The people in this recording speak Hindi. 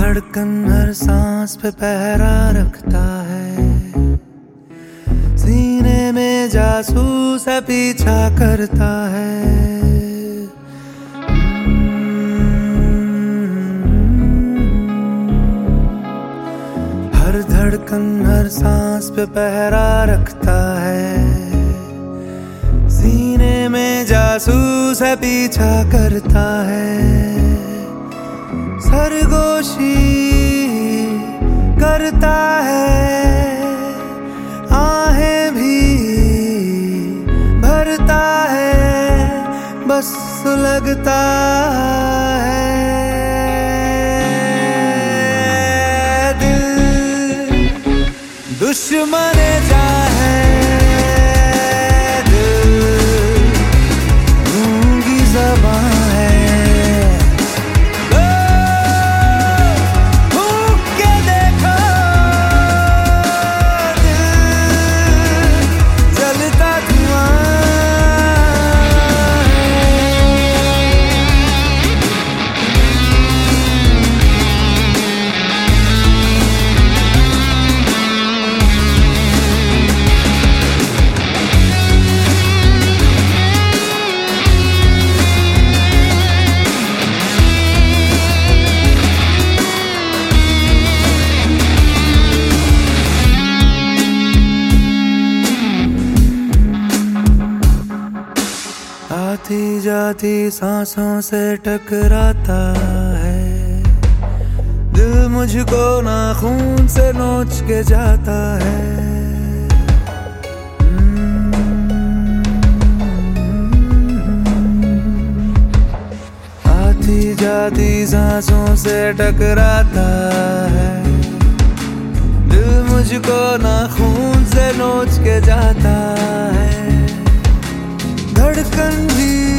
धड़कन हर सांस पे पहरा रखता है, सीने में जासूस है पीछा करता है। हर धड़कन हर सांस पे पहरा रखता है, सीने में जासूस है पीछा करता है। सरगोशी करता है, आहें भी भरता है, बस सुलगता है। दिल दुश्मन जा है, आती जाती सांसों से टकराता है, दिल मुझको नाखून से नोच के जाता है। आती जाती सांसों से टकराता है, दिल मुझको नाखून से नोच के जाता है। धड़कन भी